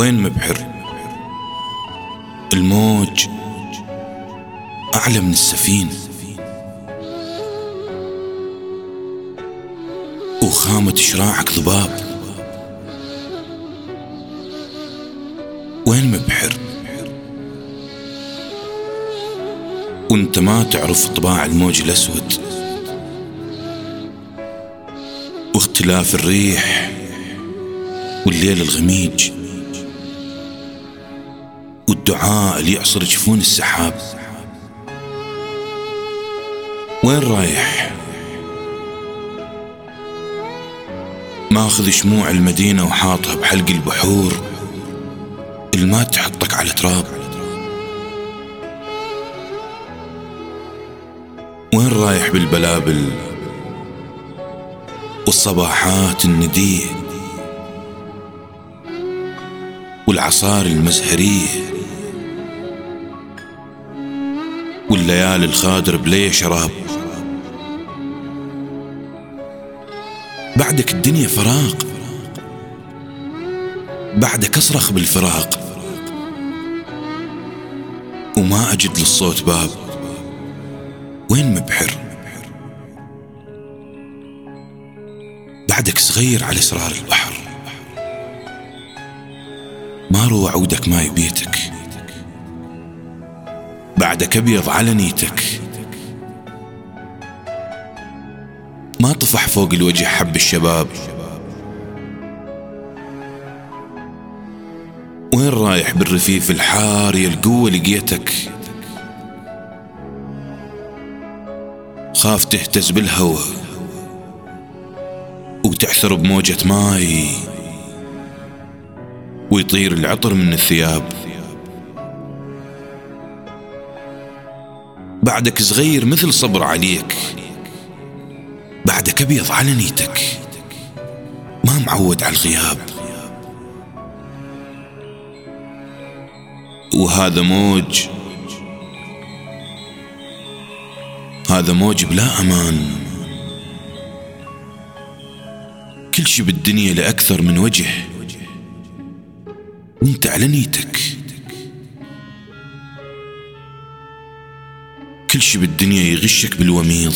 وين مبحر؟ الموج أعلى من السفينة، وخامة شراعك ضباب. وين مبحر؟ وانت ما تعرف طباع الموج الأسود واختلاف الريح والليل الغميج والدعاء اللي يعصر جفون السحاب. وين رايح؟ ماخذ شموع المدينة وحاطها بحلق البحور، الماء تحطك على تراب. وين رايح بالبلابل والصباحات الندية والعصار المزهرية والليالي الخادر بلي شراب؟ بعدك الدنيا فراق، بعدك أصرخ بالفراق وما أجد للصوت باب. وين مبحر؟ بعدك صغير على أسرار البحر، ما روى عودك ما يبيتك، بعدك أبيض على نيتك، ما طفح فوق الوجه حب الشباب. وين رايح بالرفيف الحار يا القوة لقيتك؟ خاف تهتز بالهوى وتعثر بموجة ماي ويطير العطر من الثياب. بعدك صغير مثل صبر عليك، بعدك أبيض على نيتك، ما معود على الغياب. وهذا موج، هذا موج بلا أمان، كل شي بالدنيا لأكثر من وجه وانت على نيتك. كل شي بالدنيا يغشك بالوميض،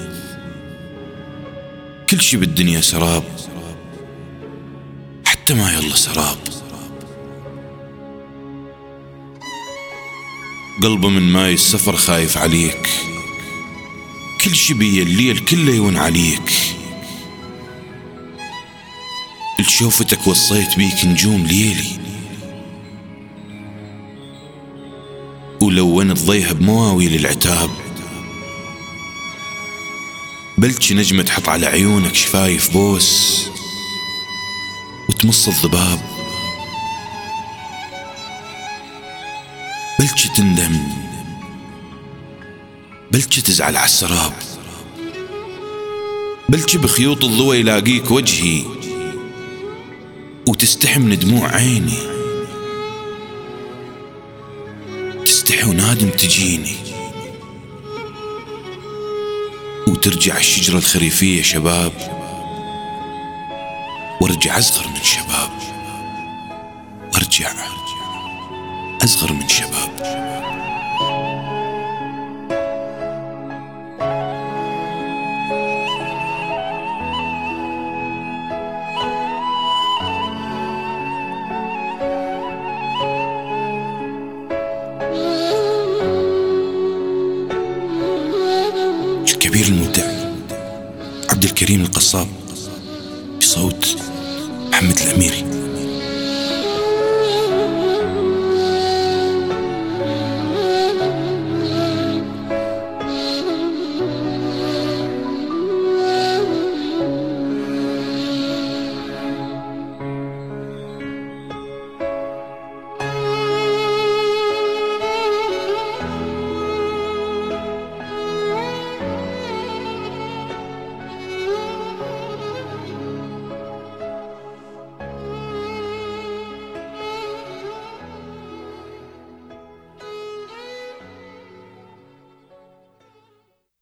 كل شي بالدنيا سراب، حتى ما يلا سراب. قلبه من ماي السفر خايف عليك، كل شي بي الليل كله يون عليك. لشوفتك وصيت بيك نجوم ليلي، ولونت ضيها بمواويل العتاب. بلش نجمة تحط على عيونك شفايف بوس وتمص الضباب. بلش تندم، بلش تزعل على السراب. بلش بخيوط الضوى يلاقيك وجهي وتستحي من دموع عيني، تستحي ونادم تجيني وترجع الشجرة الخريفية شباب، وارجع أصغر من شباب، وارجع أصغر من شباب. الكبير المبدع عبد الكريم القصاب بصوت محمد الأميري.